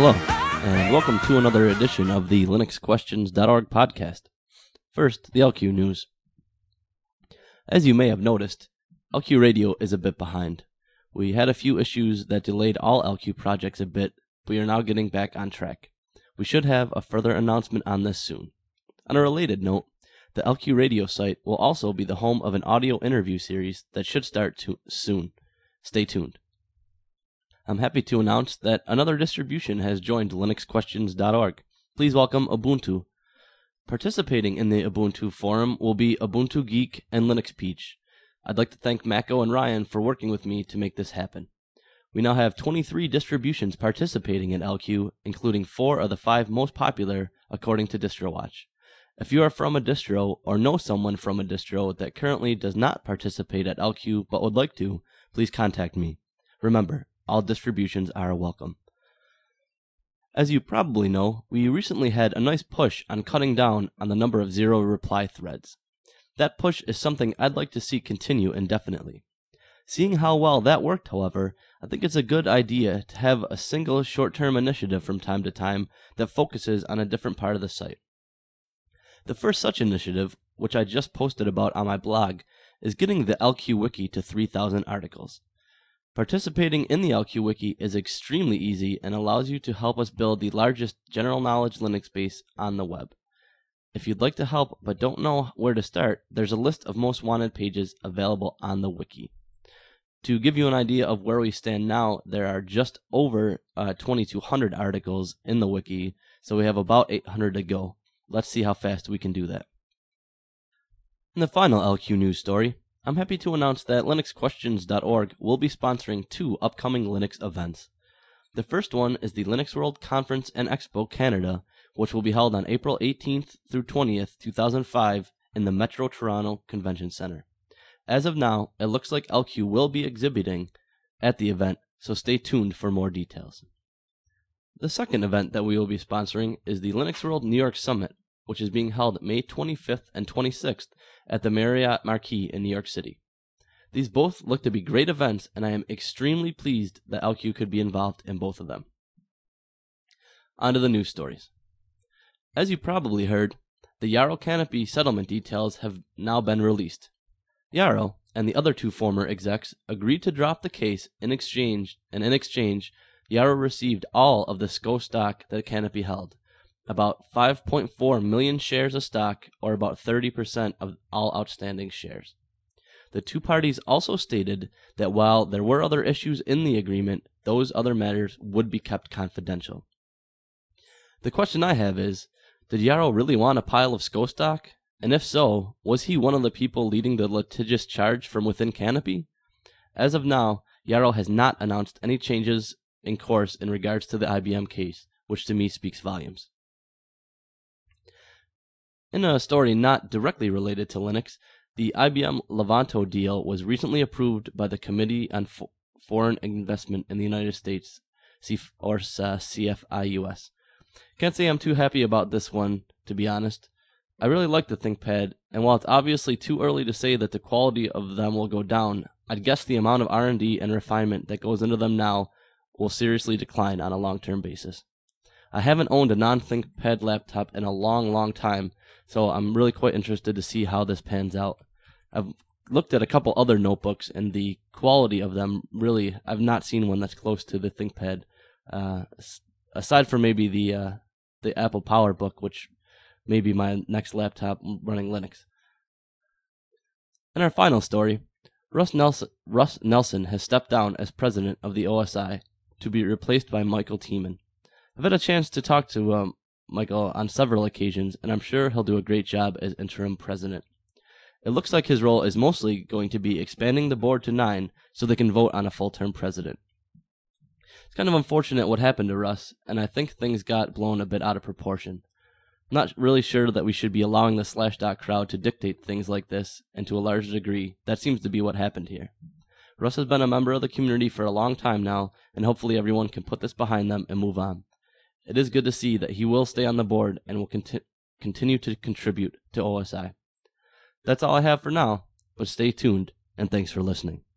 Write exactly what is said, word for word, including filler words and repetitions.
Hello, and welcome to another edition of the Linux Questions dot org podcast. First, the L Q news. As you may have noticed, L Q Radio is a bit behind. We had a few issues that delayed all L Q projects a bit, but we are now getting back on track. We should have a further announcement on this soon. On a related note, the L Q Radio site will also be the home of an audio interview series that should start to- soon. Stay tuned. I'm happy to announce that another distribution has joined Linux Questions dot org. Please welcome Ubuntu. Participating in the Ubuntu forum will be Ubuntu Geek and Linux Peach. I'd like to thank Mako and Ryan for working with me to make this happen. We now have twenty-three distributions participating in L Q, including four of the five most popular according to DistroWatch. If you are from a distro or know someone from a distro that currently does not participate at L Q but would like to, please contact me. Remember, all distributions are welcome. As you probably know, we recently had a nice push on cutting down on the number of zero reply threads. That push is something I'd like to see continue indefinitely. Seeing how well that worked, however, I think it's a good idea to have a single short-term initiative from time to time that focuses on a different part of the site. The first such initiative, which I just posted about on my blog, is getting the L Q Wiki to three thousand articles. Participating in the L Q Wiki is extremely easy and allows you to help us build the largest general knowledge Linux base on the web. If you'd like to help but don't know where to start, there's a list of most wanted pages available on the wiki. To give you an idea of where we stand now, there are just over uh, twenty-two hundred articles in the wiki, so we have about eight hundred to go. Let's see how fast we can do that. In the final L Q news story, I'm happy to announce that Linux Questions dot org will be sponsoring two upcoming Linux events. The first one is the Linux World Conference and Expo Canada, which will be held on April eighteenth through twentieth, two thousand five in the Metro Toronto Convention Center. As of now, it looks like L Q will be exhibiting at the event, so stay tuned for more details. The second event that we will be sponsoring is the Linux World New York Summit, which is being held May twenty-fifth and twenty-sixth at the Marriott Marquis in New York City. These both look to be great events, and I am extremely pleased that L Q could be involved in both of them. On to the news stories. As you probably heard, the Yarrow Canopy settlement details have now been released. Yarrow and the other two former execs agreed to drop the case in exchange, and in exchange, Yarrow received all of the S C O stock that Canopy held, about five point four million shares of stock, or about thirty percent of all outstanding shares. The two parties also stated that while there were other issues in the agreement, those other matters would be kept confidential. The question I have is, did Yarrow really want a pile of S C O stock? And if so, was he one of the people leading the litigious charge from within Canopy? As of now, Yarrow has not announced any changes in course in regards to the I B M case, which to me speaks volumes. In a story not directly related to Linux, the I B M Levanto deal was recently approved by the Committee on Fo- Foreign Investment in the United States, C F- or uh, C F I U S. Can't say I'm too happy about this one, to be honest. I really like the ThinkPad, and while it's obviously too early to say that the quality of them will go down, I'd guess the amount of R and D and refinement that goes into them now will seriously decline on a long-term basis. I haven't owned a non-ThinkPad laptop in a long, long time, so I'm really quite interested to see how this pans out. I've looked at a couple other notebooks, and the quality of them, really, I've not seen one that's close to the ThinkPad, uh, aside from maybe the uh, the Apple PowerBook, which may be my next laptop running Linux. In our final story, Russ Nelson, Russ Nelson has stepped down as president of the O S I to be replaced by Michael Tiemann. I've had a chance to talk to um, Michael on several occasions, and I'm sure he'll do a great job as interim president. It looks like his role is mostly going to be expanding the board to nine so they can vote on a full-term president. It's kind of unfortunate what happened to Russ, and I think things got blown a bit out of proportion. I'm not really sure that we should be allowing the Slashdot crowd to dictate things like this, and to a large degree, that seems to be what happened here. Russ has been a member of the community for a long time now, and hopefully everyone can put this behind them and move on. It is good to see that he will stay on the board and will conti- continue to contribute to O S I. That's all I have for now, but stay tuned, and thanks for listening.